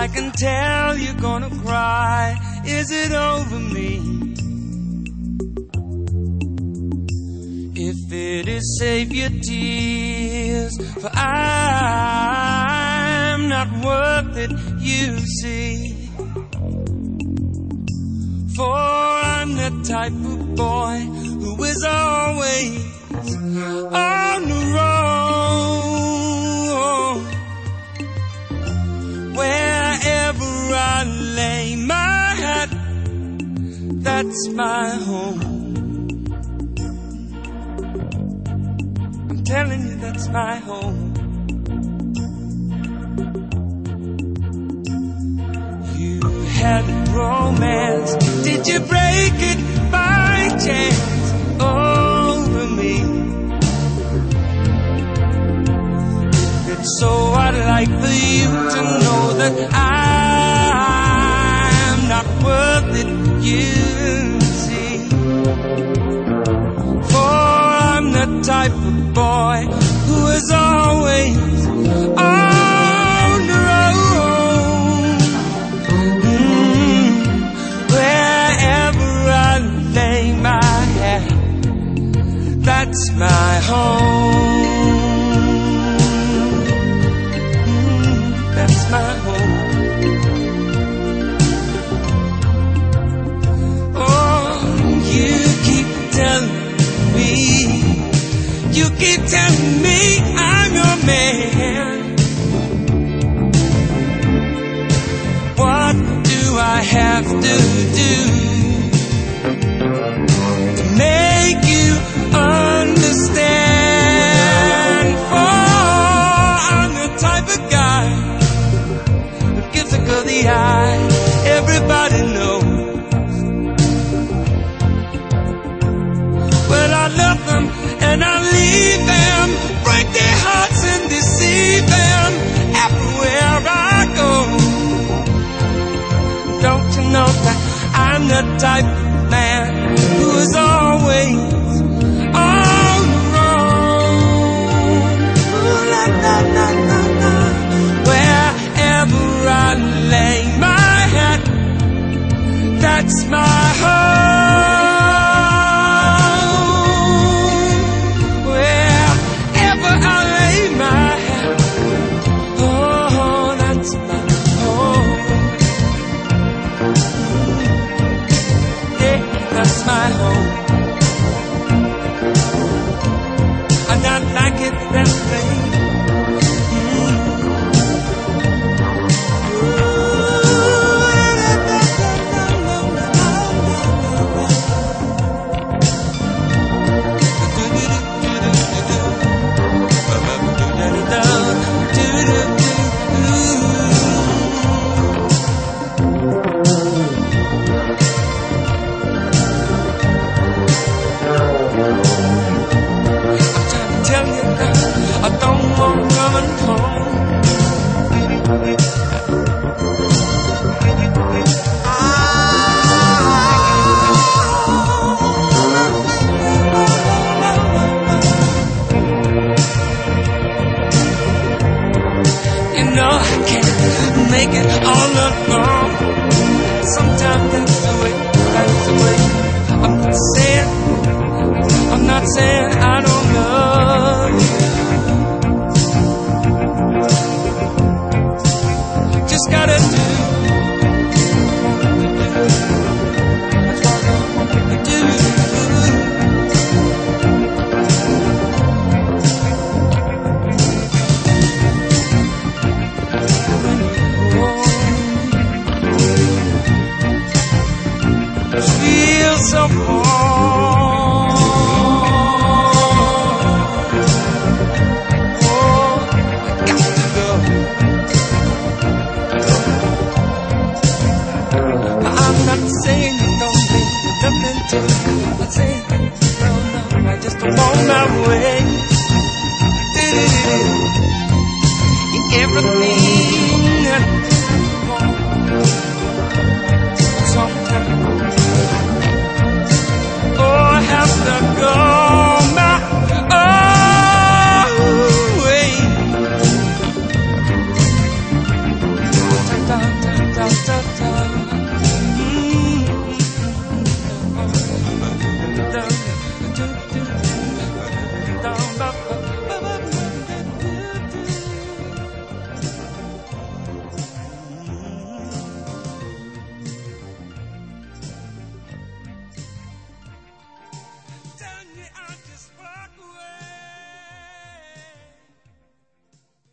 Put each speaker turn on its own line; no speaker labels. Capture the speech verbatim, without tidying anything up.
I can tell you're gonna cry. Is it over me? If it is, save your tears, for I'm not worth it, you see. For I'm the type of boy who is always on the road. Wherever I lay my hat, that's my home. I'm telling you, that's my home. You had romance, did you break it by chance over me? If it's so, I'd like for you to know that I'm not worth it, you see. For I'm the type of boy who is always on the road. Mm, wherever I lay my head, that's my home. Mm, that's my home. Oh, you keep telling me, you keep telling me I'm your man. What do I have to do to make you understand? For I'm the type of guy who gives a girl the eye. Everybody knows. Well, I love them and I leave them, break their hearts and deceive them everywhere I go. Don't you know that I'm the type of man who is always on the road? Ooh, la, la, la, la, la. Wherever I lay my hat, that's my home. That's my home. I'm not like it that way. I don't want coming home. You know I can't make it all alone. Sometimes that's the way, that's the way. I'm not saying, I'm not saying I don't love you. Just gotta do do. Feel so warm. Oh, I got to go. I'm not saying you don't mean nothing to me. I'm not saying no, no, I just don't want my way. Everything that you want.